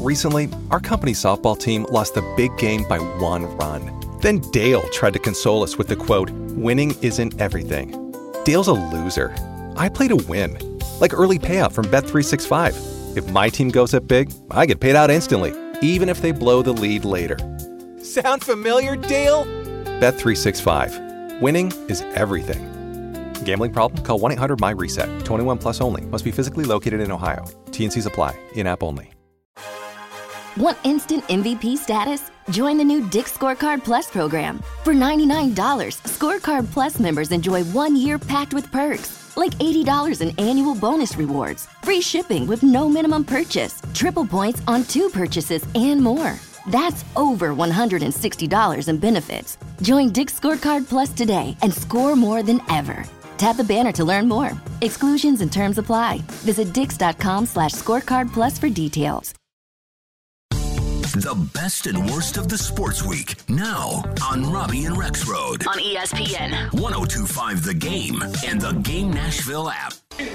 Recently, our company softball team lost the big game by 1 run. Then Dale tried to console us with the quote, "Winning isn't everything." Dale's a loser. I play to win. Like early payout from Bet365. If my team goes up big, I get paid out instantly, even if they blow the lead later. Sound familiar, Dale? Bet365. Winning is everything. Gambling problem? Call 1-800-MY-RESET. 21 plus only. Must be physically located in Ohio. T&Cs apply. In-app only. Want instant MVP status? Join the new Dick's Scorecard Plus program. For $99, Scorecard Plus members enjoy 1 year packed with perks, like $80 in annual bonus rewards, free shipping with no minimum purchase, triple points on 2 purchases, and more. That's over $160 in benefits. Join Dick's Scorecard Plus today and score more than ever. Tap the banner to learn more. Exclusions and terms apply. Visit dix.com/scorecard plus for details. The best and worst of the sports week, now on Robbie and Rex Road. On ESPN. 102.5 The Game and the Game Nashville app.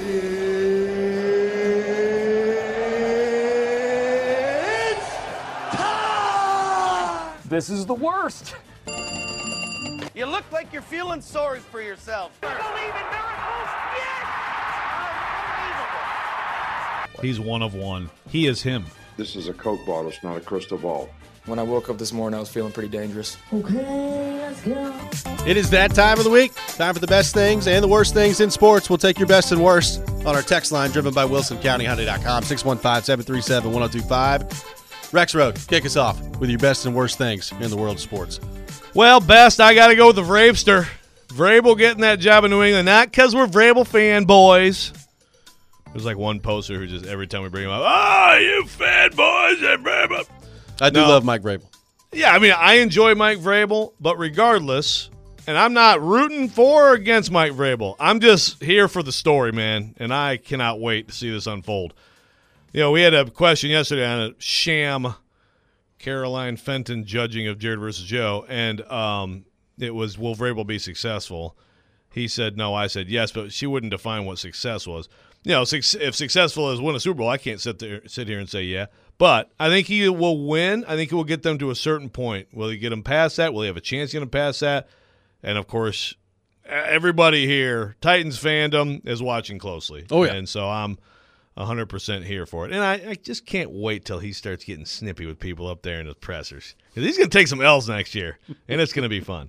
It's time! This is the worst. You look like you're feeling sorry for yourself. I believe in miracles. Yes! Unbelievable. He's one of one. He is him. This is a Coke bottle, it's not a crystal ball. When I woke up this morning, I was feeling pretty dangerous. Okay, let's go. It is that time of the week. Time for the best things and the worst things in sports. We'll take your best and worst on our text line driven by WilsonCountyHyundai.com, 615-737-1025. Rex Road, kick us off with your best and worst things in the world of sports. Well, best, I got to go with the Vrabster. Vrabel getting that job in New England, not because we're Vrabel fanboys. There's like one poster who just every time we bring him up, you fanboys at Vrabel. I do love Mike Vrabel. Yeah, I mean, I enjoy Mike Vrabel, but regardless, and I'm not rooting for or against Mike Vrabel. I'm just here for the story, man, and I cannot wait to see this unfold. You know, we had a question yesterday on a sham Caroline Fenton judging of Jared versus Joe, and it was, will Vrabel be successful? He said no. I said yes, but she wouldn't define what success was. You know, if successful is win a Super Bowl, I can't sit here and say yeah. But I think he will win. I think he will get them to a certain point. Will he get them past that? Will he have a chance to get them past that? And, of course, everybody here, Titans fandom, is watching closely. Oh, yeah. And so I'm 100% here for it. And I just can't wait till he starts getting snippy with people up there in the pressers. Because he's going to take some L's next year, and it's going to be fun.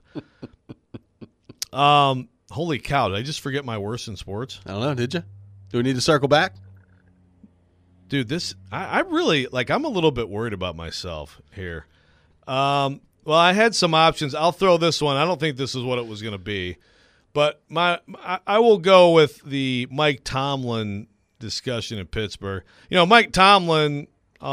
Holy cow, did I just forget my worst in sports? I don't know, did you? Do we need to circle back? Dude, I really, I'm a little bit worried about myself here. Well, I had some options. I'll throw this one. I don't think this is what it was going to be. But I will go with the Mike Tomlin discussion in Pittsburgh. You know, Mike Tomlin,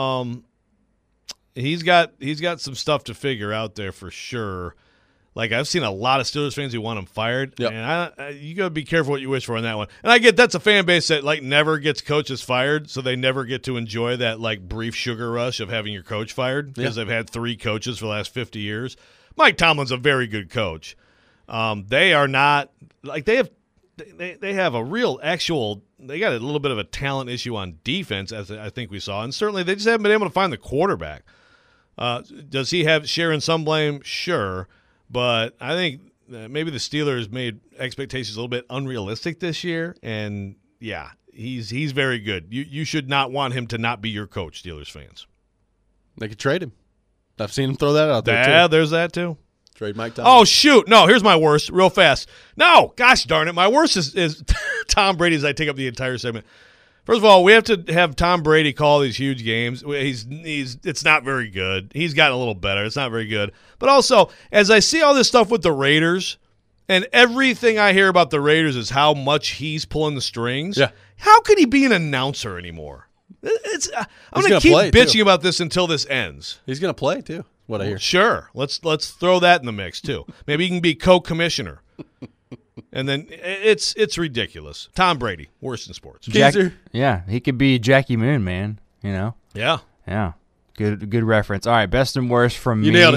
he's got some stuff to figure out there for sure. Like, I've seen a lot of Steelers fans who want him fired, yep. And you got to be careful what you wish for on that one. And I get that's a fan base that, never gets coaches fired, so they never get to enjoy that, brief sugar rush of having your coach fired because they've had 3 coaches for the last 50 years. Mike Tomlin's a very good coach. They are not – they have a real actual – they got a little bit of a talent issue on defense, as I think we saw, and certainly they just haven't been able to find the quarterback. Does he share in some blame? Sure. But I think maybe the Steelers made expectations a little bit unrealistic this year, and yeah, he's very good. You should not want him to not be your coach, Steelers fans. They could trade him. I've seen him throw that out there, yeah, too. There's that, too. Trade Mike Tomlin. Oh, shoot. No, here's my worst real fast. No, gosh darn it. My worst is Tom Brady as I take up the entire segment. First of all, we have to have Tom Brady call these huge games. It's not very good. He's gotten a little better. It's not very good. But also, as I see all this stuff with the Raiders, and everything I hear about the Raiders is how much he's pulling the strings, how could he be an announcer anymore? I'm going to keep bitching about this until this ends. He's going to play, too, what I hear. Sure. Let's throw that in the mix, too. Maybe he can be co-commissioner. And then it's ridiculous. Tom Brady, worst in sports. Yeah, he could be Jackie Moon, man. You know. Yeah. Good reference. All right, best and worst from me. You nailed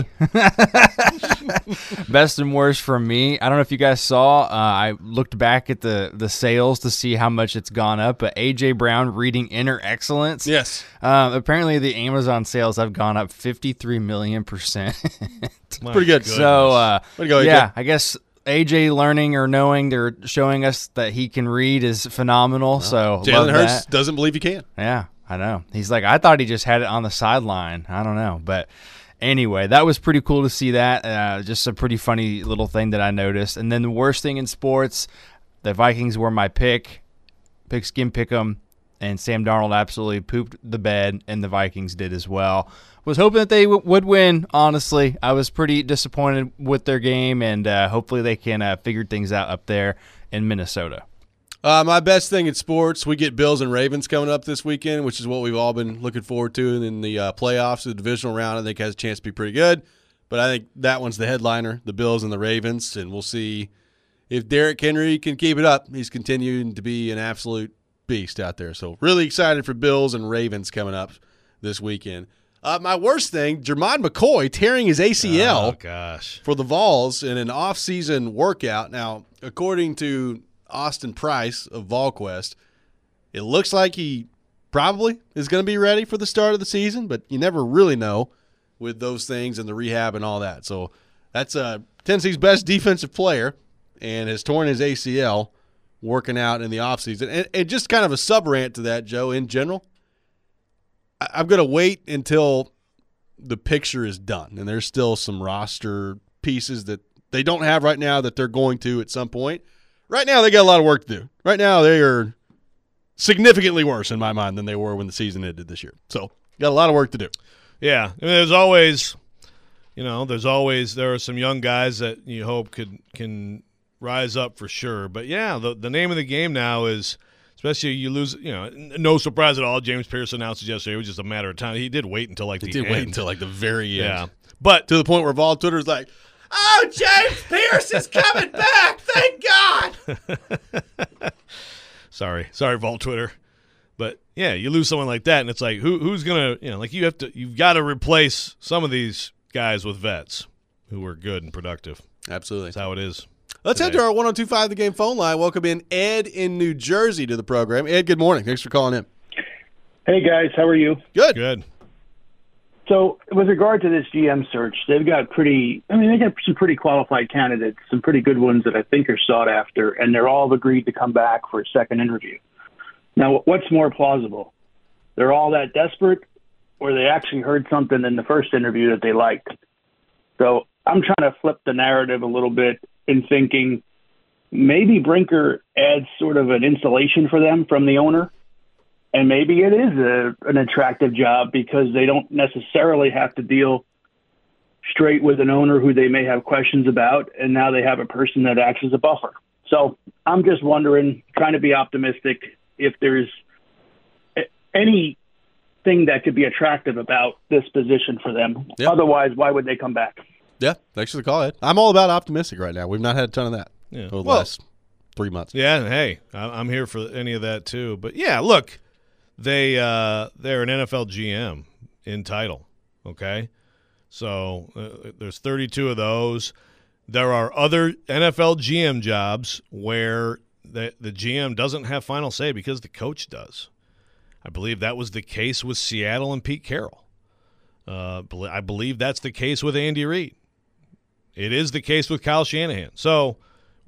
it. Best and worst from me. I don't know if you guys saw. I looked back at the sales to see how much it's gone up. But A.J. Brown reading Inner Excellence. Yes. Apparently the Amazon sales have gone up 53 million%. Pretty good. So, way to go, AJ. Yeah, I guess AJ learning or knowing they're showing us that he can read is phenomenal. So Jalen Hurts doesn't believe he can. Yeah. I know. He's like, I thought he just had it on the sideline. I don't know. But anyway, that was pretty cool to see that. Just a pretty funny little thing that I noticed. And then the worst thing in sports, the Vikings were my pigskin pick 'em, and Sam Darnold absolutely pooped the bed, and the Vikings did as well. Was hoping that they would win, honestly. I was pretty disappointed with their game, and hopefully they can figure things out up there in Minnesota. My best thing in sports, we get Bills and Ravens coming up this weekend, which is what we've all been looking forward to in the playoffs. The divisional round, I think, has a chance to be pretty good. But I think that one's the headliner, the Bills and the Ravens, and we'll see if Derrick Henry can keep it up. He's continuing to be an absolute beast out there. So really excited for Bills and Ravens coming up this weekend. My worst thing, Jermon McCoy tearing his ACL for the Vols in an off-season workout. Now, according to Austin Price of VolQuest, it looks like he probably is going to be ready for the start of the season, but you never really know with those things and the rehab and all that. So that's Tennessee's best defensive player and has torn his ACL working out in the offseason. And just kind of a sub-rant to that, Joe, in general, I'm going to wait until the picture is done, and there's still some roster pieces that they don't have right now that they're going to at some point. Right now, they got a lot of work to do. Right now, they are significantly worse in my mind than they were when the season ended this year. So, got a lot of work to do. Yeah, I mean, there are some young guys that you hope can rise up for sure. But yeah, the name of the game now is, especially you lose, no surprise at all. James Pierce announced it yesterday. It was just a matter of time. He did wait until the end. The very end. Yeah, but to the point where Vol Twitter's like, "Oh, James Pierce is coming back! Thank God!" Sorry, Vol Twitter, but yeah, you lose someone like that, and it's like, who's gonna, you've got to replace some of these guys with vets who are good and productive. Absolutely, that's how it is. Let's head to our 102.5 The Game phone line. Welcome in Ed in New Jersey to the program. Ed, good morning. Thanks for calling in. Hey guys, how are you? Good. So, with regard to this GM search, they got some pretty qualified candidates, some pretty good ones that I think are sought after, and they're all agreed to come back for a second interview. Now, what's more plausible? They're all that desperate, or they actually heard something in the first interview that they liked? So, I'm trying to flip the narrative a little bit in thinking maybe Brinker adds sort of an insulation for them from the owner. And maybe it is an attractive job because they don't necessarily have to deal straight with an owner who they may have questions about, and now they have a person that acts as a buffer. So I'm just wondering, trying to be optimistic, if there's anything that could be attractive about this position for them. Yep. Otherwise, why would they come back? Yeah, thanks for the call, Ed. I'm all about optimistic right now. We've not had a ton of that over the last 3 months. Yeah, and hey, I'm here for any of that too. But yeah, look. They're an NFL GM in title, okay? So there's 32 of those. There are other NFL GM jobs where the GM doesn't have final say because the coach does. I believe that was the case with Seattle and Pete Carroll. I believe that's the case with Andy Reid. It is the case with Kyle Shanahan. So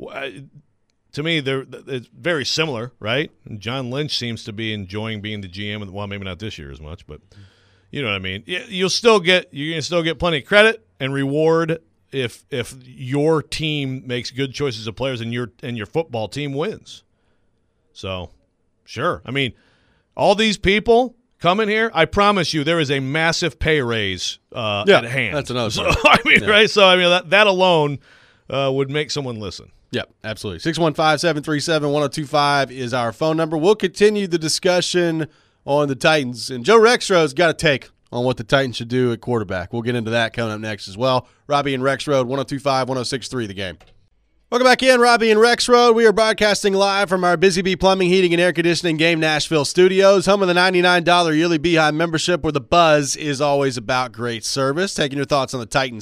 to me, it's very similar, right? And John Lynch seems to be enjoying being the GM. Well, maybe not this year as much, but you know what I mean. You're gonna still get plenty of credit and reward if your team makes good choices of players and your football team wins. So, sure. I mean, all these people come in here. I promise you, there is a massive pay raise at hand. That's another. So, right? So that alone would make someone listen. Yep, absolutely. 615-737-1025 is our phone number. We'll continue the discussion on the Titans. And Joe Rexrode's got a take on what the Titans should do at quarterback. We'll get into that coming up next as well. Robbie and Rexrode, 1025, 1063, The Game. Welcome back in, Robbie and Rex Road. We are broadcasting live from our Busy Bee Plumbing, Heating, and Air Conditioning Game Nashville studios, home of the $99 yearly Beehive membership, where the buzz is always about great service. Taking your thoughts on the Titans,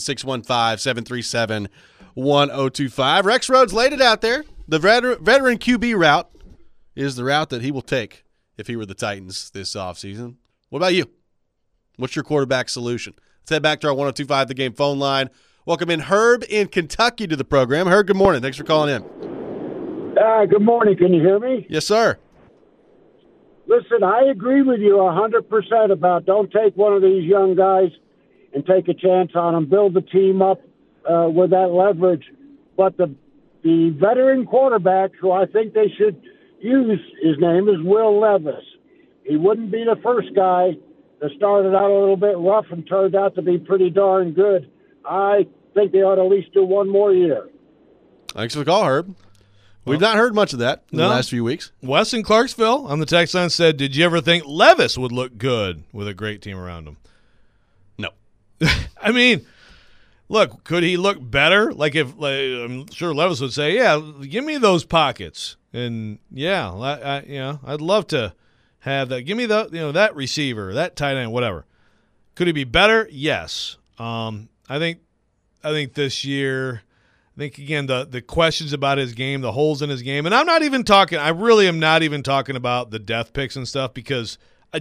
615-737-1025. Rex Road's laid it out there. The veteran QB route is the route that he will take if he were the Titans this offseason. What about you? What's your quarterback solution? Let's head back to our 102.5 The Game phone line. Welcome in Herb in Kentucky to the program. Herb, good morning. Thanks for calling in. Good morning. Can you hear me? Yes, sir. Listen, I agree with you 100% about don't take one of these young guys and take a chance on them. Build the team up with that leverage. But the veteran quarterback who I think they should use, his name is Will Levis. He wouldn't be the first guy that started out a little bit rough and turned out to be pretty darn good. I think they ought to at least do one more year. Thanks for the call, Herb. We've not heard much of that in the last few weeks. Wes in Clarksville on the text line said, did you ever think Levis would look good with a great team around him? No. I mean, look, could he look better? I'm sure Levis would say, yeah, give me those pockets. And, yeah, I'd love to have that. Give me that receiver, that tight end, whatever. Could he be better? Yes. I think this year, again, the questions about his game, the holes in his game, and I really am not even talking about the death picks and stuff, because I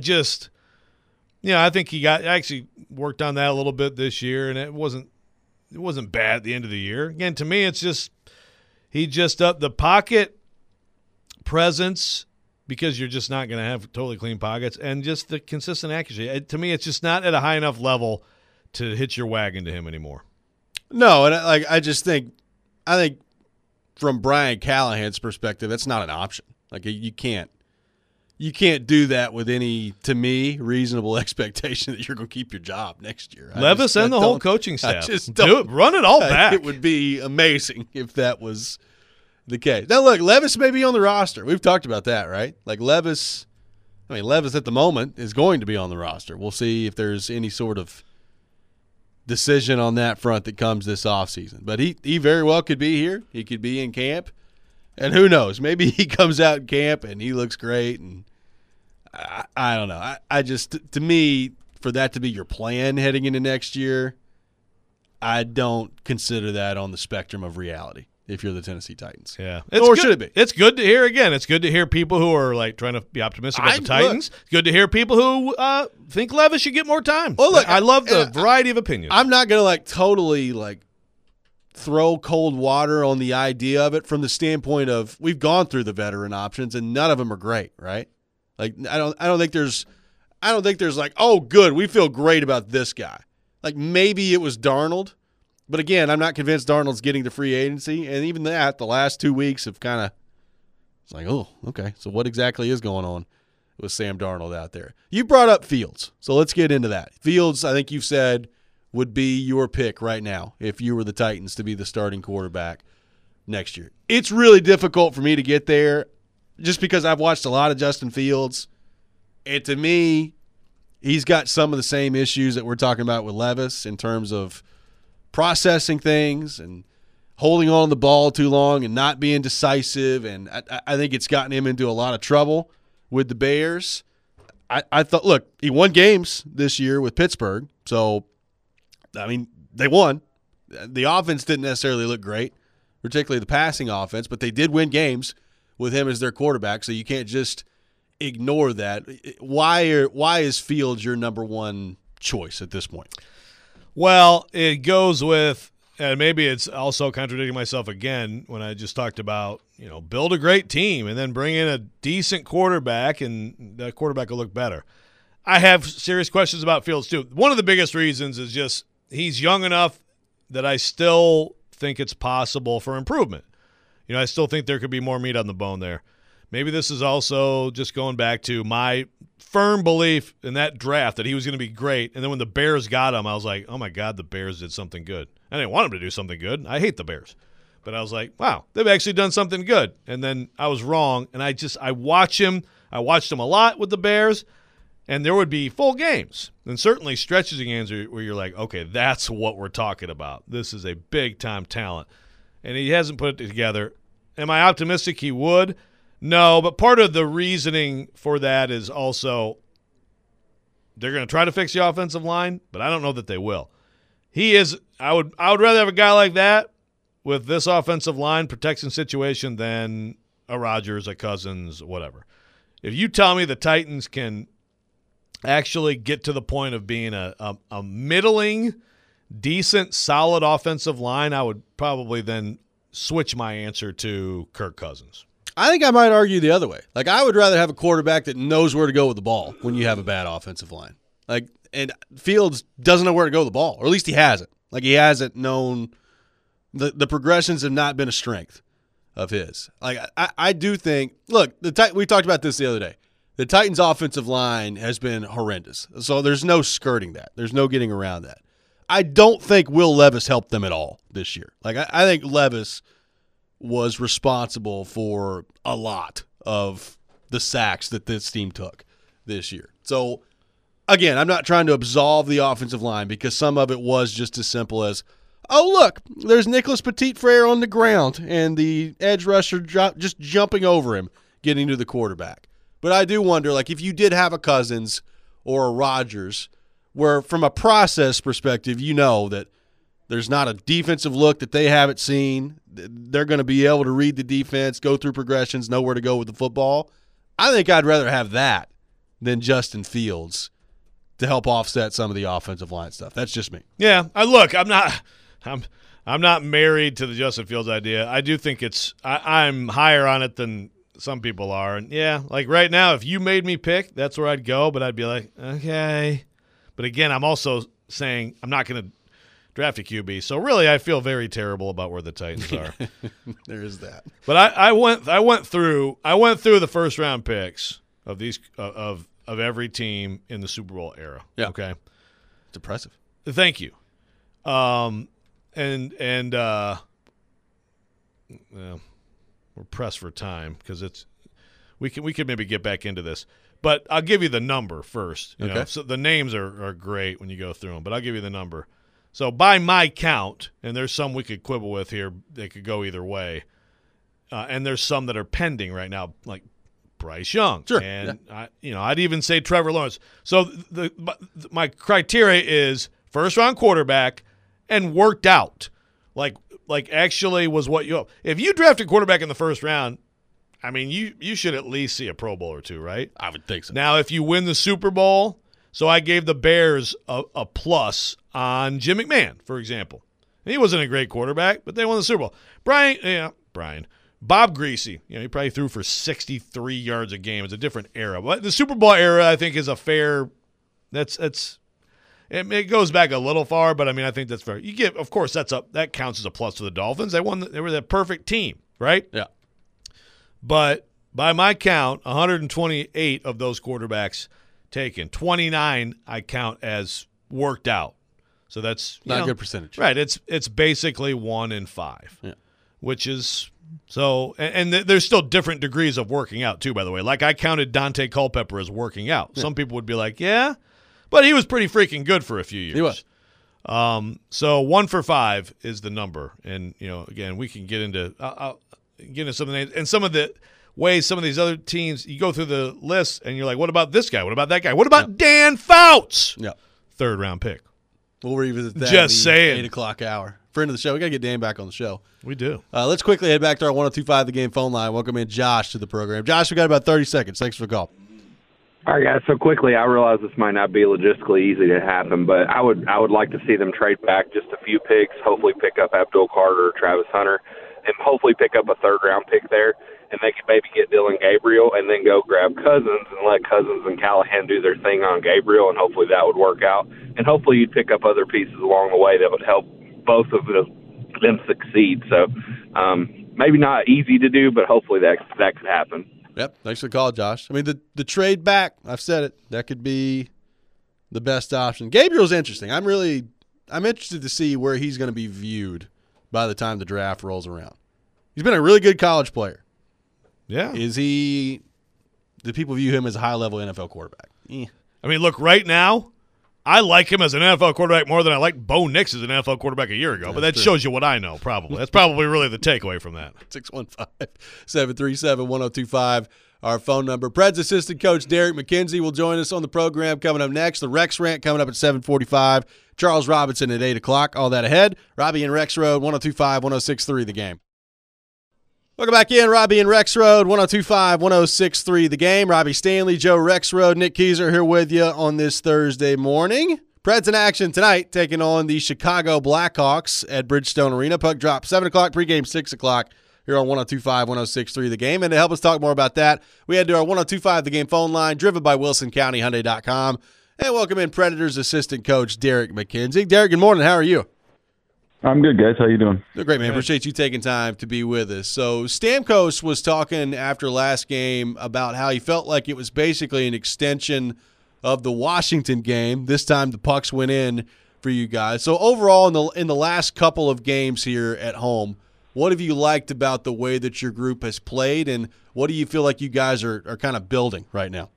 think he actually worked on that a little bit this year, and it wasn't bad at the end of the year. Again, to me, it's just he just up the pocket presence, because you're just not going to have totally clean pockets, and just the consistent accuracy. To me, it's just not at a high enough level to hitch your wagon to him anymore. No, and I think from Brian Callahan's perspective, that's not an option. Like, you can't do that with any, to me, reasonable expectation that you're going to keep your job next year. Levis and the whole coaching staff. Just do it. Run it all back. It would be amazing if that was the case. Now, look, Levis may be on the roster. We've talked about that, right? Like, Levis at the moment is going to be on the roster. We'll see if there's any sort of decision on that front that comes this offseason. But he very well could be here. He could be in camp. And who knows? Maybe he comes out in camp and he looks great. And I don't know. I just, to me, for that to be your plan heading into next year, I don't consider that on the spectrum of reality if you're the Tennessee Titans. Yeah. Or should it be? It's good to hear, again, it's good to hear people who are like trying to be optimistic about the Titans. It's good to hear people who think Levis should get more time. Well, look, I love the variety of opinions. I'm not going to totally throw cold water on the idea of it from the standpoint of we've gone through the veteran options and none of them are great, right? Like, I don't think there's oh, good, we feel great about this guy. Like, maybe it was Darnold. But again, I'm not convinced Darnold's getting to free agency, and even that, the last 2 weeks have kind of – it's like, oh, okay, so what exactly is going on with Sam Darnold out there? You brought up Fields, so let's get into that. Fields, I think you've said, would be your pick right now if you were the Titans to be the starting quarterback next year. It's really difficult for me to get there just because I've watched a lot of Justin Fields, and to me, he's got some of the same issues that we're talking about with Levis in terms of – processing things and holding on to the ball too long and not being decisive, and I think it's gotten him into a lot of trouble with the Bears. I thought, look, he won games this year with Pittsburgh, so, I mean, they won. The offense didn't necessarily look great, particularly the passing offense, but they did win games with him as their quarterback, so you can't just ignore that. Why is Fields your number one choice at this point? Well, it goes with, and maybe it's also contradicting myself again when I just talked about, build a great team and then bring in a decent quarterback, and that quarterback will look better. I have serious questions about Fields too. One of the biggest reasons is just he's young enough that I still think it's possible for improvement. I still think there could be more meat on the bone there. Maybe this is also just going back to my firm belief in that draft that he was going to be great. And then when the Bears got him, I was like, oh, my God, the Bears did something good. I didn't want him to do something good. I hate the Bears. But I was like, wow, they've actually done something good. And then I was wrong. And I watch him. I watched him a lot with the Bears. And there would be full games. And certainly stretches of games where you're like, okay, that's what we're talking about. This is a big-time talent. and he hasn't put it together. Am I optimistic he would? No, but part of the reasoning for that is also they're going to try to fix the offensive line, but I don't know that they will. I would rather have a guy like that with this offensive line protection situation than a Rodgers, a Cousins, whatever. If you tell me the Titans can actually get to the point of being a middling, decent, solid offensive line, I would probably then switch my answer to Kirk Cousins. I think I might argue the other way. Like, I would rather have a quarterback that knows where to go with the ball when you have a bad offensive line. Like, and Fields doesn't know where to go with the ball, or at least he hasn't. Like, he hasn't known the progressions have not been a strength of his. Like, I do think, look, we talked about this the other day. The Titans' offensive line has been horrendous. So there's no skirting that. There's no getting around that. I don't think Will Levis helped them at all this year. Like, I think Levis was responsible for a lot of the sacks that this team took this year. So, again, I'm not trying to absolve the offensive line because some of it was just as simple as, oh, look, there's Nicholas Petit-Frere on the ground and the edge rusher just jumping over him, getting to the quarterback. But I do wonder, like, if you did have a Cousins or a Rodgers, where from a process perspective, you know that there's not a defensive look that they haven't seen. They're going to be able to read the defense, go through progressions, know where to go with the football. I think I'd rather have that than Justin Fields to help offset some of the offensive line stuff. That's just me. Yeah, I'm not married to the Justin Fields idea. I do think I'm higher on it than some people are. And yeah, like right now, if you made me pick, that's where I'd go. But I'd be like, okay. But again, I'm also saying I'm not going to draft a QB. So really, I feel very terrible about where the Titans are. There is that. But I went through the first round picks of these of every team in the Super Bowl era. Yeah. Okay. It's impressive. Thank you. We're pressed for time because we could maybe get back into this. But I'll give you the number first. You know? So the names are great when you go through them, but I'll give you the number. So by my count, and there's some we could quibble with here, they could go either way, and there's some that are pending right now, like Bryce Young. Sure. And, I'd even say Trevor Lawrence. So my criteria is first-round quarterback and worked out. Like actually was what you – if you draft a quarterback in the first round, I mean, you should at least see a Pro Bowl or two, right? I would think so. Now, if you win the Super Bowl, so I gave the Bears a plus on Jim McMahon, for example. He wasn't a great quarterback, but they won the Super Bowl. Bob Greasy, he probably threw for 63 yards a game. It's a different era. But the Super Bowl era, I think, is a fair – it goes back a little far, but, I mean, I think that's fair. Of course, that counts as a plus to the Dolphins. They were the perfect team, right? Yeah. But by my count, 128 of those quarterbacks taken. 29 I count as worked out. So that's not a good percentage. Right. It's basically 1 in 5. Yeah. Which is so and there's still different degrees of working out too, by the way. Like I counted Dante Culpepper as working out. Yeah. Some people would be like, yeah, but he was pretty freaking good for a few years. He was. So 1 for 5 is the number. And again, we can get into some of the names and some of the ways some of these other teams, you go through the list and you're like, what about this guy? What about that guy? What about Dan Fouts? Yeah. 3rd round pick. We'll revisit that. Just saying. 8 o'clock hour. Friend of the show. We got to get Dan back on the show. We do. Let's quickly head back to our 102.5 The Game phone line. Welcome in Josh to the program. Josh, we got about 30 seconds. Thanks for the call. All right, guys. So quickly, I realize this might not be logistically easy to happen, but I would like to see them trade back just a few picks, hopefully pick up Abdul Carter or Travis Hunter, and hopefully pick up a 3rd-round pick there, and they could maybe get Dylan Gabriel and then go grab Cousins and let Cousins and Callahan do their thing on Gabriel, and hopefully that would work out. And hopefully you'd pick up other pieces along the way that would help both of them succeed. So maybe not easy to do, but hopefully that could happen. Yep. Thanks for the call, Josh. I mean, the trade back, I've said it, that could be the best option. Gabriel's interesting. I'm interested to see where he's going to be viewed by the time the draft rolls around. He's been a really good college player. Yeah. Do people view him as a high-level NFL quarterback? I mean, look, right now, I like him as an NFL quarterback more than I liked Bo Nix as an NFL quarterback a year ago. But that shows you what I know, probably. That's probably really the takeaway from that. 615-737-1025, our phone number. Preds assistant coach Derek McKenzie will join us on the program coming up next. The Rex Rant coming up at 7:45. Charles Robinson at 8 o'clock. All that ahead. Robbie and Rex Road, 102.5, 106.3 The Game. Welcome back in, Robbie and Rex Road, 102.5, 106.3 The Game. Robbie Stanley, Joe Rex Road, Nick Keyser here with you on this Thursday morning. Preds in action tonight, taking on the Chicago Blackhawks at Bridgestone Arena. Puck drop 7 o'clock, pregame 6 o'clock here on 102.5, 106.3 The Game. And to help us talk more about that, we head to our 102.5 The Game phone line, driven by WilsonCountyHyundai.com. And welcome in Predators assistant coach Derek McKenzie. Derek, good morning. How are you? I'm good, guys. How you doing? Great, man. Appreciate you taking time to be with us. So Stamkos was talking after last game about how he felt like it was basically an extension of the Washington game. This time the pucks went in for you guys. So overall in the last couple of games here at home, what have you liked about the way that your group has played, and what do you feel like you guys are kind of building right now?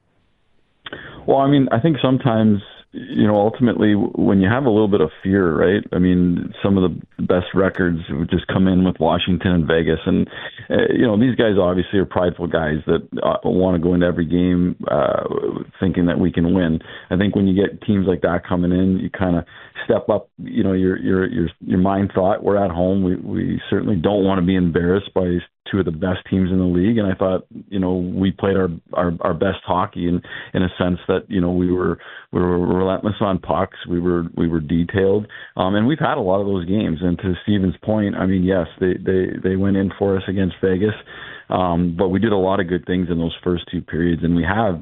Well, I mean, I think sometimes, ultimately when you have a little bit of fear, right? I mean, some of the best records would just come in with Washington and Vegas. And, these guys obviously are prideful guys that want to go into every game thinking that we can win. I think when you get teams like that coming in, you kind of step up, your mind thought, we're at home. We certainly don't want to be embarrassed by two of the best teams in the league. And I thought, we played our best hockey in a sense that, we were relentless on pucks. We were detailed. And we've had a lot of those games. And to Steven's point, I mean, yes, they went in for us against Vegas. But we did a lot of good things in those first two periods, and we have,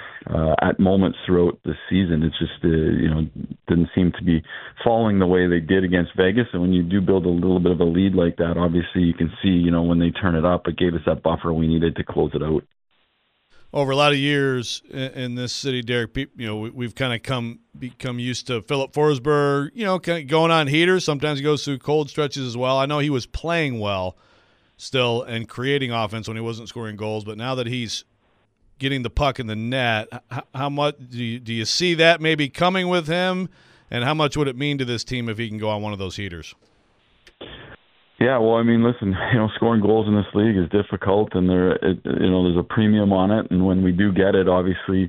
at moments throughout the season, it's just, didn't seem to be falling the way they did against Vegas. And when you do build a little bit of a lead like that, obviously you can see, when they turn it up, it gave us that buffer we needed to close it out. Over a lot of years in this city, Derek, we've kind of become used to Philip Forsberg, kind of going on heaters. Sometimes he goes through cold stretches as well. I know he was playing well still and creating offense when he wasn't scoring goals, but now that he's getting the puck in the net, how much do you see that maybe coming with him, and how much would it mean to this team if he can go on one of those heaters? Yeah, well, I mean, listen, scoring goals in this league is difficult, and there's a premium on it, and when we do get it, obviously,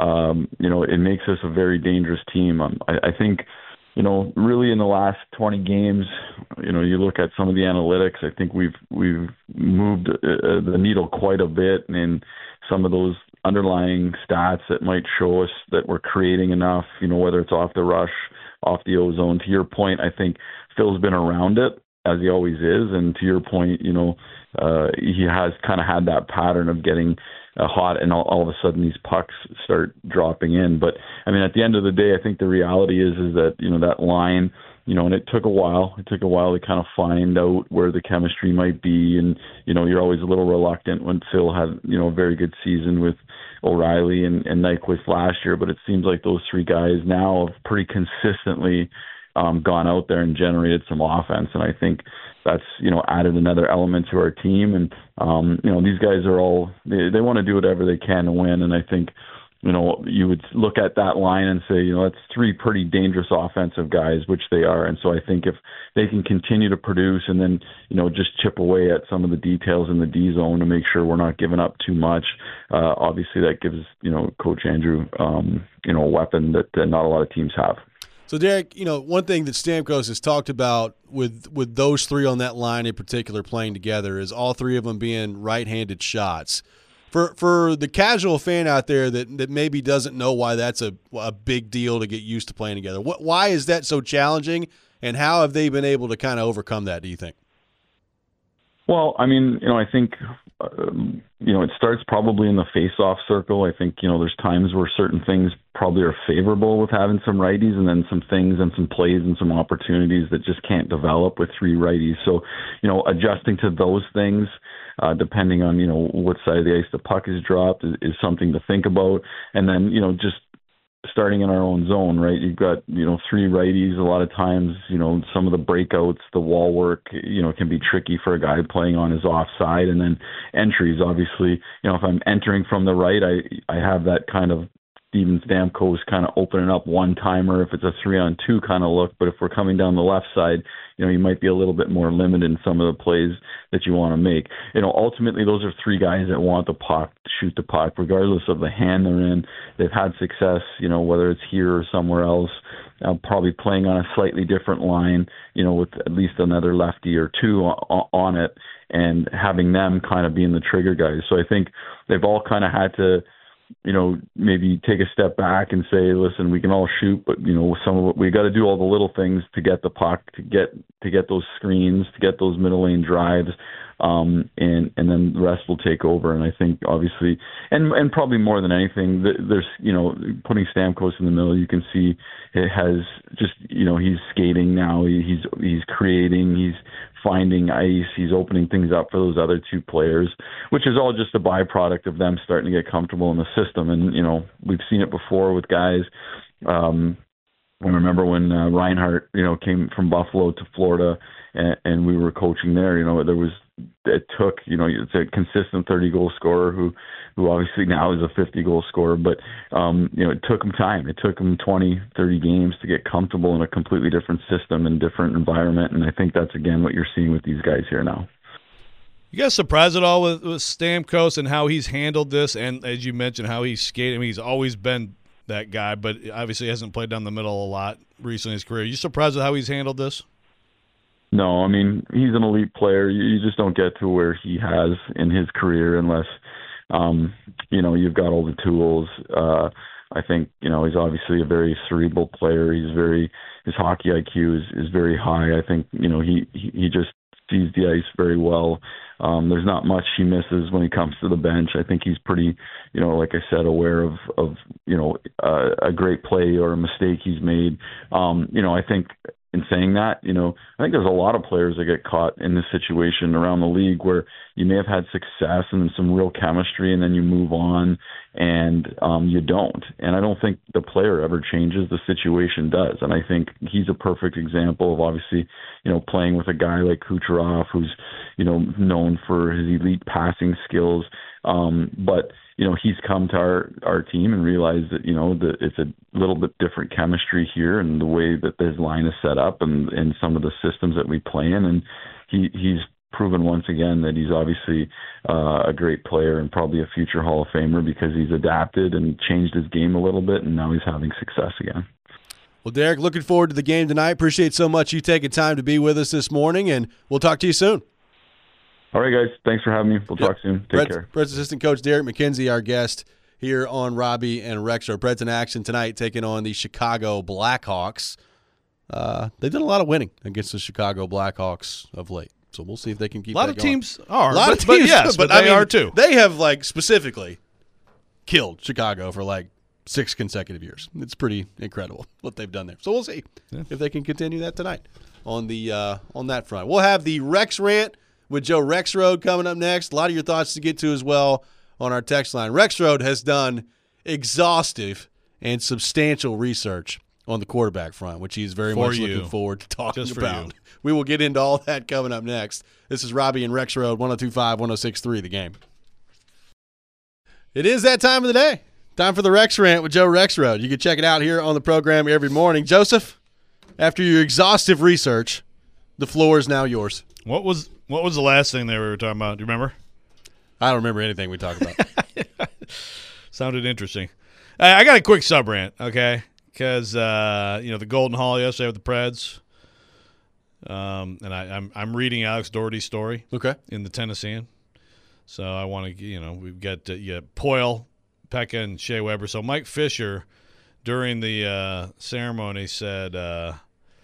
it makes us a very dangerous team. I think, really in the last 20 games, you look at some of the analytics, I think we've moved the needle quite a bit in some of those underlying stats that might show us that we're creating enough, whether it's off the rush, off the ozone. To your point, I think Phil's been around it, as he always is, and to your point, he has kind of had that pattern of getting hot, and all of a sudden these pucks start dropping in. But I mean, at the end of the day, I think the reality is that that line, and it took a while. It took a while to kind of find out where the chemistry might be, and you're always a little reluctant when Phil had a very good season with O'Reilly and Nyquist last year. But it seems like those three guys now have pretty consistently gone out there and generated some offense, and I think that's added another element to our team. And these guys are all they want to do whatever they can to win, and I think you would look at that line and say that's three pretty dangerous offensive guys, which they are. And so I think if they can continue to produce and then just chip away at some of the details in the D zone to make sure we're not giving up too much, obviously that gives Coach Andrew a weapon that not a lot of teams have. So, Derek, one thing that Stamkos has talked about with those three on that line in particular playing together is all three of them being right-handed shots. For the casual fan out there that maybe doesn't know why that's a big deal to get used to playing together, why is that so challenging, and how have they been able to kind of overcome that, do you think? Well, I mean, I think, it starts probably in the face-off circle. I think, there's times where certain things probably are favorable with having some righties, and then some things and some plays and some opportunities that just can't develop with three righties. So, adjusting to those things, depending on, what side of the ice the puck is dropped is something to think about. And then, just starting in our own zone, right? You've got, three righties. A lot of times, some of the breakouts, the wall work, can be tricky for a guy playing on his offside. And then entries, obviously, if I'm entering from the right, I have that kind of Steven Stamkos kind of opening up one-timer if it's a 3-on-2 kind of look. But if we're coming down the left side, you might be a little bit more limited in some of the plays that you want to make. Ultimately, those are three guys that want the puck, shoot the puck, regardless of the hand they're in. They've had success, whether it's here or somewhere else, probably playing on a slightly different line, with at least another lefty or two on it, and having them kind of being the trigger guys. So I think they've all kind of had to, maybe take a step back and say, listen, we can all shoot, but some of it, we got to do all the little things to get the puck, to get those screens, to get those middle lane drives, and then the rest will take over. And I think obviously, and probably more than anything, there's putting Stamkos in the middle, you can see it has just he's skating now, he's creating, he's finding ice, he's opening things up for those other two players, which is all just a byproduct of them starting to get comfortable in the system. And we've seen it before with guys. I remember when Reinhart came from Buffalo to Florida, and we were coaching there. It took it's a consistent 30-goal scorer who obviously now is a 50-goal scorer, but it took him time. It took him 20, 30 games to get comfortable in a completely different system and different environment, and I think that's again what you're seeing with these guys here now. You guys surprised at all with Stamkos and how he's handled this, and as you mentioned, how he's skated? I mean, he's always been that guy, but obviously hasn't played down the middle a lot recently in his career. Are you surprised with how he's handled this? No, I mean, he's an elite player. You just don't get to where he has in his career unless, you've got all the tools. I think, he's obviously a very cerebral player. His hockey IQ is very high. I think, he just sees the ice very well. There's not much he misses when he comes to the bench. I think he's pretty, like I said, aware of a great play or a mistake he's made. I think in saying that, I think there's a lot of players that get caught in this situation around the league where you may have had success and some real chemistry, and then you move on and you don't. And I don't think the player ever changes, the situation does. And I think he's a perfect example of obviously, playing with a guy like Kucherov, who's, known for his elite passing skills. But he's come to our team and realized that, that it's a little bit different chemistry here and the way that his line is set up and some of the systems that we play in. And he's proven once again that he's obviously a great player and probably a future Hall of Famer because he's adapted and changed his game a little bit, and now he's having success again. Well, Derek, looking forward to the game tonight. Appreciate so much you taking time to be with us this morning, and we'll talk to you soon. All right, guys. Thanks for having me. We'll talk soon. Take care. Preds assistant coach Derek McKenzie, our guest here on Robbie and Rexro. Preds in action tonight, taking on the Chicago Blackhawks. They've done a lot of winning against the Chicago Blackhawks of late, so we'll see if they can keep. A lot that of going. teams are. A lot of teams, yes, but they are too. They have specifically killed Chicago for 6 consecutive years. It's pretty incredible what they've done there. So we'll see if they can continue that tonight on that front. We'll have the Rex Rant with Joe Rexrode coming up next. A lot of your thoughts to get to as well on our text line. Rexrode has done exhaustive and substantial research on the quarterback front, which he's very much looking forward to talking about. We will get into all that coming up next. This is Robbie and Rexrode, 102.5, 106.3, The Game. It is that time of the day. Time for the Rex Rant with Joe Rexrode. You can check it out here on the program every morning. Joseph, after your exhaustive research, the floor is now yours. What was the last thing they were talking about? Do you remember? I don't remember anything we talked about. Sounded interesting. I got a quick sub rant, okay? Because the Golden Hall yesterday with the Preds, and I'm reading Alex Doherty's story, in the Tennessean. So I want to, we've got Poyle, Pekka, and Shea Weber. So Mike Fisher, during the ceremony, said that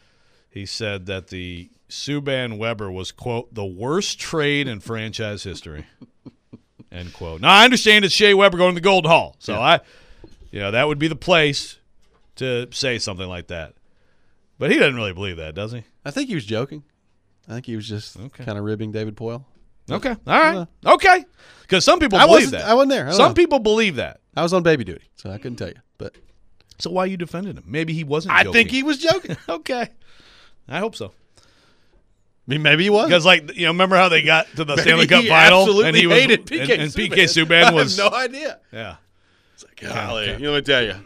the Subban Weber was, quote, the worst trade in franchise history, end quote. Now, I understand it's Shea Weber going to the Golden Hall. So that would be the place to say something like that. But he doesn't really believe that, does he? I think he was joking. I think he was just kind of ribbing David Poyle. Okay. All right. Okay. Because some people believe that. I wasn't there. Some people believe that. I was on baby duty, so I couldn't tell you. But so why you defended him? Maybe he wasn't joking. I think he was joking. Okay. I hope so. I mean, maybe he was. Because, remember how they got to the Stanley Cup final? Absolutely and he hated was, PK and PK Subban was. I have no idea. Yeah. Golly, let me tell you.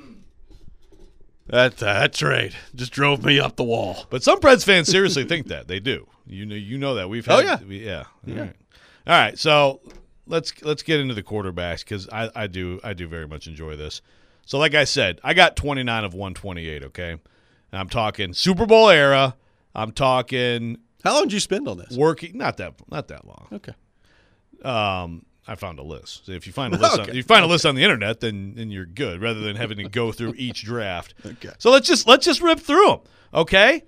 That trade just drove me up the wall. But some Preds fans seriously think that. They do. You know that. We've had, yeah. All right. So let's get into the quarterbacks because I do very much enjoy this. So like I said, I got 29 of 128, okay? And I'm talking Super Bowl era. I'm talking How long did you spend on this? Working not that long. Okay. I found a list. So if you find a list, you find a list on the internet, then you're good. Rather than having to go through each draft. Okay. So let's just rip through them. Okay.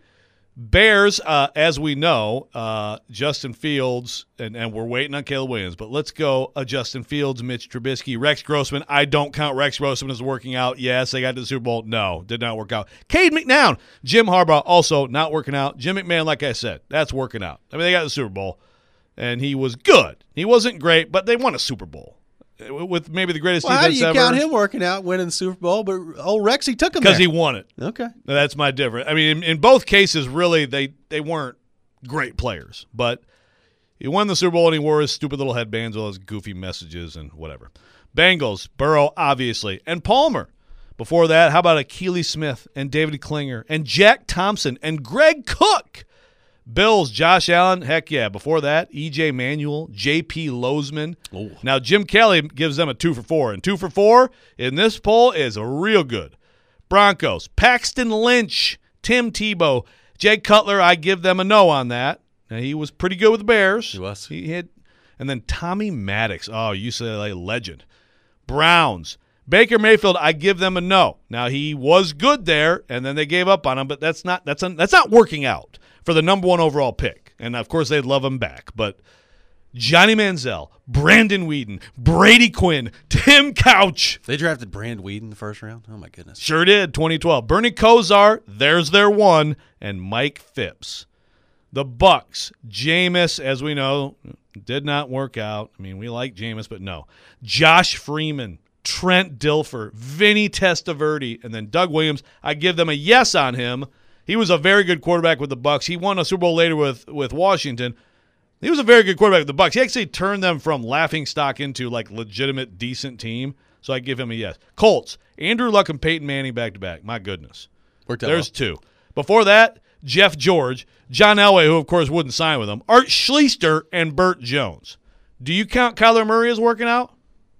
Bears, as we know, Justin Fields, and we're waiting on Caleb Williams, but let's go Justin Fields, Mitch Trubisky, Rex Grossman. I don't count Rex Grossman as working out. Yes, they got to the Super Bowl. No, did not work out. Cade McNown, Jim Harbaugh, also not working out. Jim McMahon, like I said, that's working out. I mean, they got the Super Bowl, and he was good. He wasn't great, but they won a Super Bowl with maybe the greatest defense ever. How do you count him working out, winning the Super Bowl, but old Rexy took him there? Because he won it. Okay. That's my difference. I mean, in both cases, really, they weren't great players. But he won the Super Bowl, and he wore his stupid little headbands, all his goofy messages and whatever. Bengals, Burrow, obviously, and Palmer. Before that, how about Akili Smith and David Klinger and Jack Thompson and Greg Cook? Bills, Josh Allen, heck yeah. Before that, E.J. Manuel, J.P. Lozman. Ooh. Now, Jim Kelly gives them a 2 for 4, and 2 for 4 in this poll is real good. Broncos, Paxton Lynch, Tim Tebow, Jay Cutler, I give them a no on that. Now, he was pretty good with the Bears. He was. And then Tommy Maddox, UCLA legend. Browns, Baker Mayfield, I give them a no. Now, he was good there, and then they gave up on him, but that's not working out for the number 1 overall pick. And, of course, they'd love him back. But Johnny Manziel, Brandon Weeden, Brady Quinn, Tim Couch. They drafted Brand Weeden in the first round? Oh, my goodness. Sure did, 2012. Bernie Kosar, there's their 1, and Mike Phipps. The Bucks, Jameis, as we know, did not work out. I mean, we like Jameis, but no. Josh Freeman, Trent Dilfer, Vinny Testaverde, and then Doug Williams. I give them a yes on him. He was a very good quarterback with the Bucs. He won a Super Bowl later with Washington. He was a very good quarterback with the Bucs. He actually turned them from laughingstock into like legitimate, decent team. So I give him a yes. Colts, Andrew Luck and Peyton Manning back-to-back. My goodness. There's 2. Before that, Jeff George, John Elway, who of course wouldn't sign with him, Art Schlichter, and Burt Jones. Do you count Kyler Murray as working out?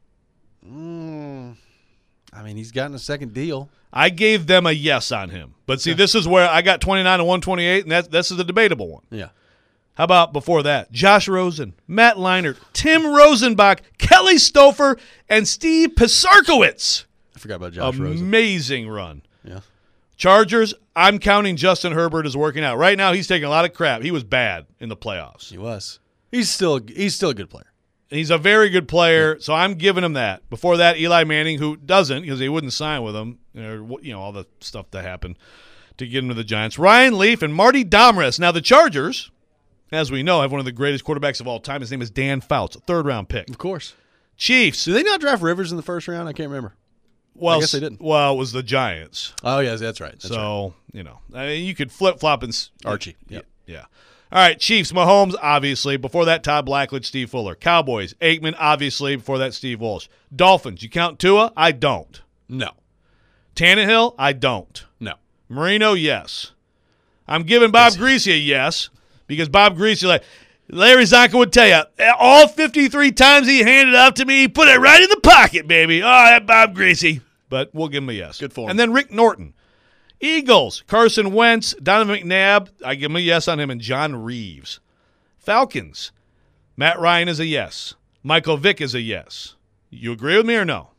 I mean, he's gotten a second deal. I gave them a yes on him. But see, this is where I got 29 and 128, and this is the debatable one. Yeah. How about before that? Josh Rosen, Matt Leinart, Tim Rosenbach, Kelly Stouffer, and Steve Pisarkowitz. I forgot about Josh Rosen. Amazing run. Yeah. Chargers, I'm counting Justin Herbert as working out. Right now, he's taking a lot of crap. He was bad in the playoffs. He was. He's still a good player. He's a very good player, so I'm giving him that. Before that, Eli Manning, who doesn't because they wouldn't sign with him, all the stuff that happened to get him to the Giants. Ryan Leaf and Marty Domres. Now, the Chargers, as we know, have one of the greatest quarterbacks of all time. His name is Dan Fouts, a third-round pick. Of course. Chiefs. Did they not draft Rivers in the first round? I can't remember. Well, I guess they didn't. Well, it was the Giants. Oh, yes, that's right. So, I mean, you could flip-flop and Archie. Yep. Yeah. All right, Chiefs, Mahomes, obviously. Before that, Todd Blackledge, Steve Fuller. Cowboys, Aikman, obviously. Before that, Steve Walsh. Dolphins, you count Tua? I don't. No. Tannehill? I don't. No. Marino, yes. I'm giving Bob Greasy a yes because Bob Greasy, like Larry Zonka would tell you, all 53 times he handed it off to me, he put it right in the pocket, baby. Oh, that Bob Greasy. But we'll give him a yes. Good for him. And then Rick Norton. Eagles, Carson Wentz, Donovan McNabb, I give him a yes on him, and John Reeves. Falcons, Matt Ryan is a yes. Michael Vick is a yes. You agree with me or no?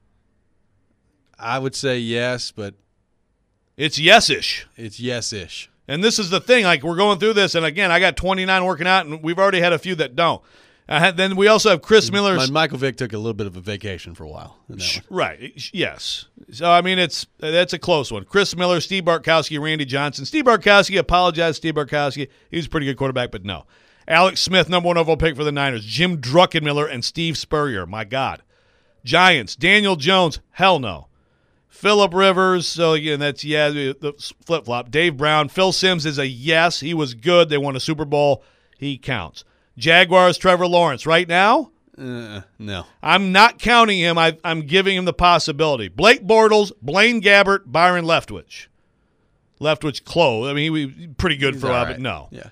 I would say yes, but it's yes-ish. It's yes-ish. And this is the thing, like we're going through this, and again, I got 29 working out, and we've already had a few that don't. Then we also have Chris Miller. Michael Vick took a little bit of a vacation for a while. Right, yes. So, I mean, that's a close one. Chris Miller, Steve Bartkowski, Randy Johnson. Steve Bartkowski, apologize, Steve Bartkowski. He was a pretty good quarterback, but no. Alex Smith, number 1 overall pick for the Niners. Jim Druckenmiller and Steve Spurrier, my God. Giants, Daniel Jones, hell no. Phillip Rivers, so again, that's the flip-flop. Dave Brown, Phil Simms is a yes. He was good. They won a Super Bowl. He counts. Jaguars, Trevor Lawrence. Right now, No. I'm not counting him. I'm giving him the possibility. Blake Bortles, Blaine Gabbert, Byron Leftwich. Leftwich close. I mean, he was pretty good for a while, but no. Yeah.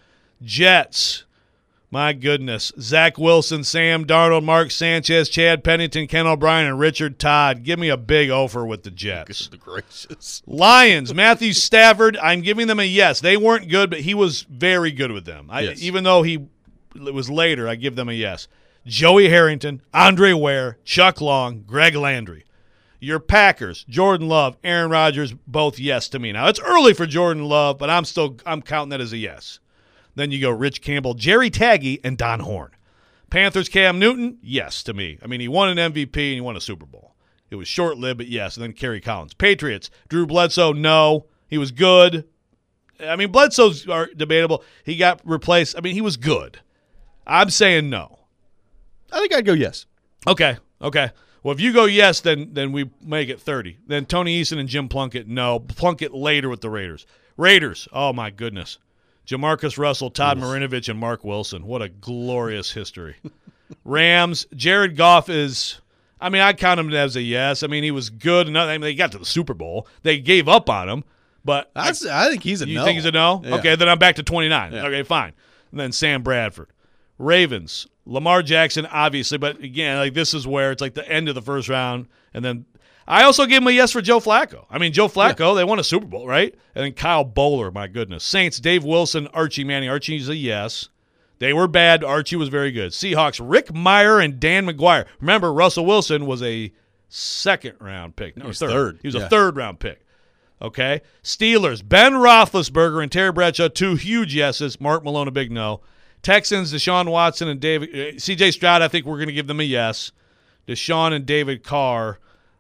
Jets. My goodness. Zach Wilson, Sam Darnold, Mark Sanchez, Chad Pennington, Ken O'Brien, and Richard Todd. Give me a big offer with the Jets. Good gracious. Lions, Matthew Stafford. I'm giving them a yes. They weren't good, but he was very good with them. Yes. Even though it was later, I give them a yes. Joey Harrington, Andre Ware, Chuck Long, Greg Landry. Your Packers, Jordan Love, Aaron Rodgers, both yes to me. Now, it's early for Jordan Love, but I'm counting that as a yes. Then you go Rich Campbell, Jerry Taggy, and Don Horn. Panthers, Cam Newton, yes to me. I mean, he won an MVP and he won a Super Bowl. It was short-lived, but yes. And then Kerry Collins. Patriots, Drew Bledsoe, no. He was good. I mean, Bledsoe's debatable. He got replaced. I mean, he was good. I'm saying no. I think I'd go yes. Okay. Well, if you go yes, then we make it 30. Then Tony Eason and Jim Plunkett, no. Plunkett later with the Raiders. Raiders, oh, my goodness. Jamarcus Russell, Todd Marinovich, and Mark Wilson. What a glorious history. Rams, Jared Goff is – I mean, I count him as a yes. I mean, he was good. I mean, they got to the Super Bowl. They gave up on him. But I think he's a no. no. You think he's a no? Yeah. Okay, then I'm back to 29. Yeah. Okay, fine. And then Sam Bradford. Ravens, Lamar Jackson, obviously. But, again, like this is where it's like the end of the first round. And then I also gave him a yes for Joe Flacco. I mean, Joe Flacco, They won a Super Bowl, right? And then Kyle Bowler, my goodness. Saints, Dave Wilson, Archie Manning. Archie's a yes. They were bad. Archie was very good. Seahawks, Rick Meyer and Dan McGuire. Remember, Russell Wilson was a second-round pick. No, third. He was a third-round pick. Okay? Steelers, Ben Roethlisberger and Terry Bradshaw, two huge yeses. Mark Malone, a big no. Texans, Deshaun Watson and David C.J. Stroud, I think we're going to give them a yes. Deshaun and David Carr.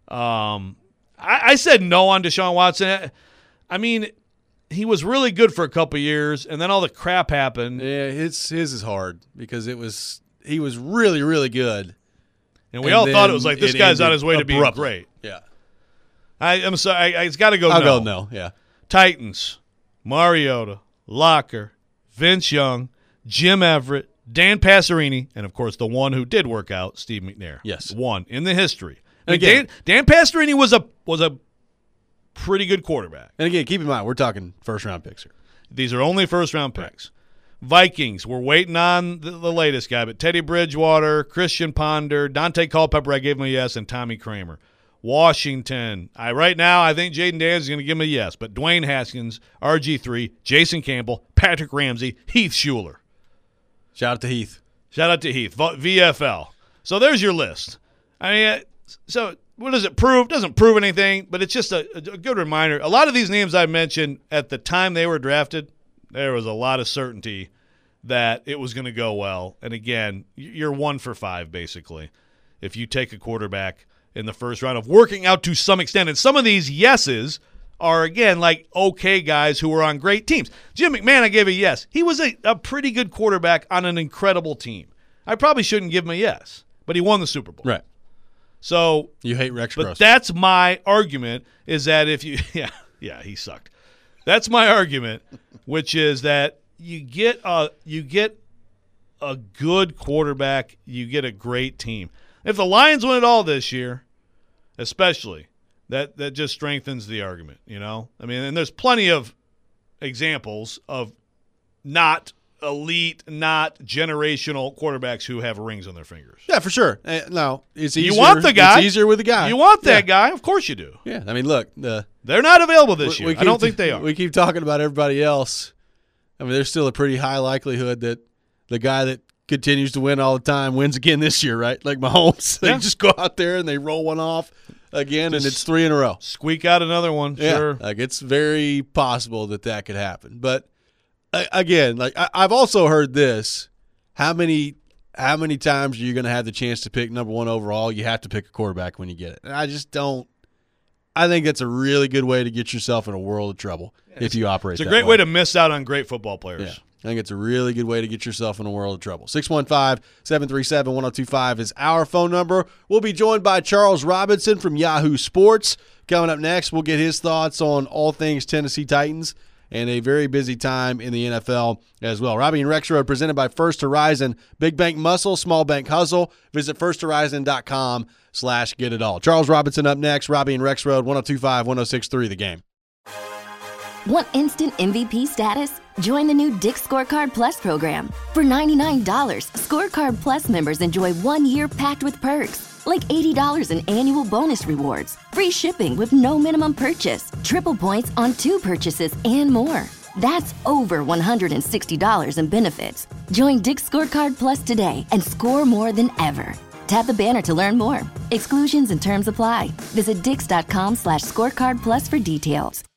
I said no on Deshaun Watson. I mean, he was really good for a couple years, and then all the crap happened. Yeah, his is hard because he was really, really good. And we all thought it was like, this guy's on his way to being great. Yeah. I'm sorry. It's got to go I'll no. go no, yeah. Titans, Mariota, Locker, Vince Young, Jim Everett, Dan Passerini, and, of course, the one who did work out, Steve McNair. Yes. One in the history. And again, Dan Passerini was a pretty good quarterback. And, again, keep in mind, we're talking first-round picks here. These are only first-round picks. Vikings, we're waiting on the latest guy, but Teddy Bridgewater, Christian Ponder, Dante Culpepper, I gave him a yes, and Tommy Kramer. Washington, right now I think Jaden Daniels is going to give him a yes, but Dwayne Haskins, RG3, Jason Campbell, Patrick Ramsey, Heath Schuler. Shout out to Heath. VFL. So there's your list. I mean, so what does it prove? It doesn't prove anything, but it's just a good reminder. A lot of these names I mentioned at the time they were drafted, there was a lot of certainty that it was going to go well. And, again, you're 1 for 5, basically, if you take a quarterback in the first round of working out to some extent. And some of these yeses are, again, like okay guys who were on great teams. Jim McMahon, I gave a yes. He was a pretty good quarterback on an incredible team. I probably shouldn't give him a yes, but he won the Super Bowl. Right. So you hate Rex But Gross. that's my argument is that if you – yeah, he sucked. That's my argument, which is that you get a good quarterback, you get a great team. If the Lions win it all this year, especially, that just strengthens the argument, you know? I mean, and there's plenty of examples of not elite, not generational quarterbacks who have rings on their fingers. Yeah, for sure. No, it's easier. You want the guy. It's easier with the guy. You want that guy. Of course you do. Yeah, I mean, look. They're not available this year. I don't think they are. We keep talking about everybody else. I mean, there's still a pretty high likelihood that the guy that continues to win all the time wins again this year, right? Like Mahomes. They just go out there and they roll one off again, and it's 3 in a row. Squeak out another one, sure. Like it's very possible that could happen. But again, like I've also heard this: how many times are you going to have the chance to pick number 1 overall? You have to pick a quarterback when you get it. And I just don't. I think that's a really good way to get yourself in a world of trouble if you operate that way. It's a great way to miss out on great football players. Yeah. I think it's a really good way to get yourself in a world of trouble. 615-737-1025 is our phone number. We'll be joined by Charles Robinson from Yahoo Sports. Coming up next, we'll get his thoughts on all things Tennessee Titans. and a very busy time in the NFL as well. Robbie and Rexroad presented by First Horizon. Big bank muscle, small bank hustle. Visit firsthorizon.com/get-it-all. Charles Robinson up next. Robbie and Rexroad, 102.5, 106.3 The Game. Want instant MVP status? Join the new Dick's Scorecard Plus program. For $99, Scorecard Plus members enjoy 1 year packed with perks, like $80 in annual bonus rewards, free shipping with no minimum purchase, triple points on 2 purchases, and more. That's over $160 in benefits. Join Dick's Scorecard Plus today and score more than ever. Tap the banner to learn more. Exclusions and terms apply. Visit dix.com/scorecard plus for details.